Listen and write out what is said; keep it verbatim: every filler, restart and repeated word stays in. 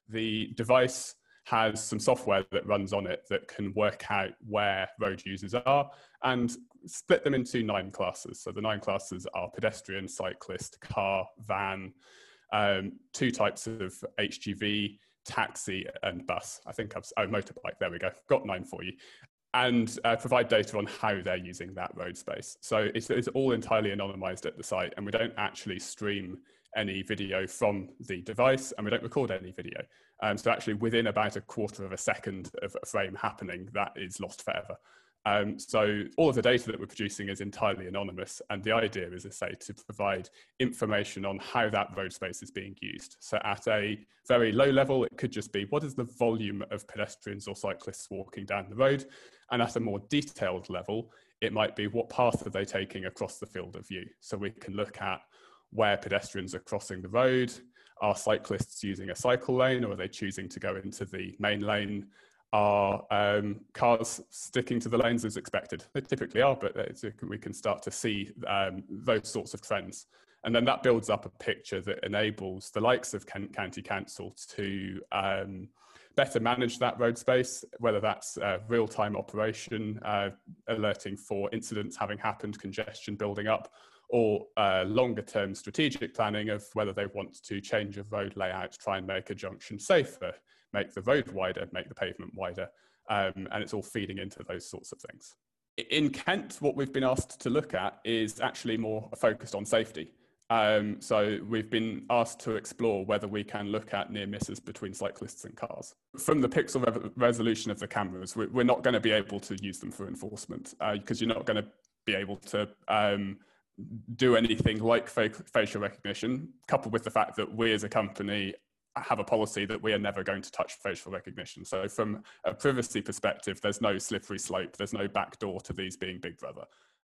The device has some software that runs on it that can work out where road users are and split them into nine classes. So the nine classes are pedestrian, cyclist, car, van, um, two types of H G V, taxi and bus. I think I've, oh, motorbike, there we go, got nine for you. And uh, provide data on how they're using that road space. So it's, it's all entirely anonymized at the site, and we don't actually stream any video from the device, and we don't record any video. Um, so actually within about a quarter of a second of a frame happening, that is lost forever. Um, so all of the data that we're producing is entirely anonymous, and the idea is, I say, to provide information on how that road space is being used. So at a very low level, it could just be, what is the volume of pedestrians or cyclists walking down the road? And at a more detailed level, it might be, what path are they taking across the field of view? So we can look at where pedestrians are crossing the road. Are cyclists using a cycle lane, or are they choosing to go into the main lane? Are um, cars sticking to the lanes as expected? They typically are, but we can start to see um, those sorts of trends. And then that builds up a picture that enables the likes of county council to um, better manage that road space, whether that's uh, real-time operation, uh, alerting for incidents having happened, congestion building up, or uh, longer term strategic planning of whether they want to change a road layout, try and make a junction safer, make the road wider, make the pavement wider, um, and it's all feeding into those sorts of things. In Kent, what we've been asked to look at is actually more focused on safety. Um, so we've been asked to explore whether we can look at near misses between cyclists and cars. From the pixel re resolution of the cameras, we're not going to be able to use them for enforcement, because uh, you're not going to be able to um, do anything like facial recognition, coupled with the fact that we as a company have a policy that we are never going to touch facial recognition. So from a privacy perspective, there's no slippery slope, there's no backdoor to these being Big Brother.